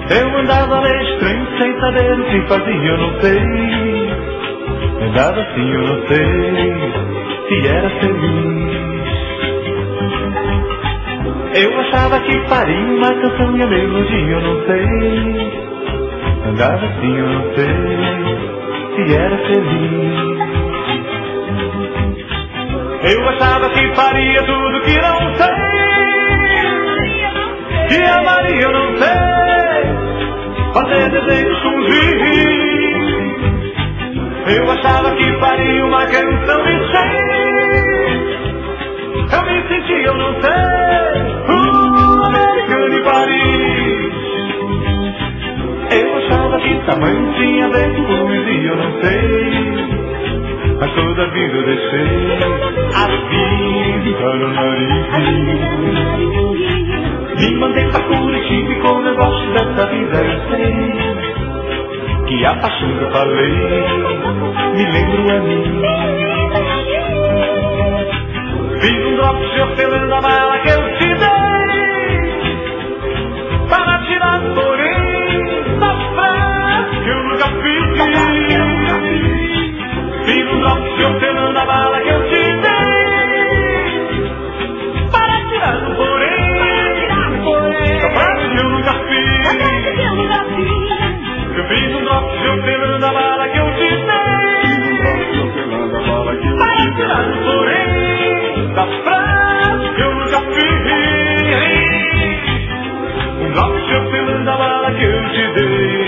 Eu andava meio estranho, sem saber o que fazia, eu não sei. Andava assim, eu não sei se era feliz. Eu achava que faria uma canção e a melodia, eu não sei. Andava assim, eu não sei se era feliz. Eu achava que faria tudo que não sei. Que amaria, eu não sei. Fazer desenhos com giz. Eu achava que faria uma canção e sei. Eu me senti, eu não sei, americano em Paris. Eu achava que tamanho tinha a ver com poesia, eu não sei. Mas toda a vida eu deixei a vida no nariz. Me mandei pra Curitiba e como eu gosto dessa vida eu sei. Que a paixão que eu falei, me lembro a mim. Fiz um drop de hortelã na mala que eu te dei, para tirar porém da frase que eu nunca fiz. Fiz um drop de hortelã na mala que eu te dei, para tirar porém da frase que eu nunca fiz. Eu fiz um drop de hortelã na mala que eu te dei, para tirar porém da frase que eu nunca fiz. Um drop de hortelã na mala que eu te dei.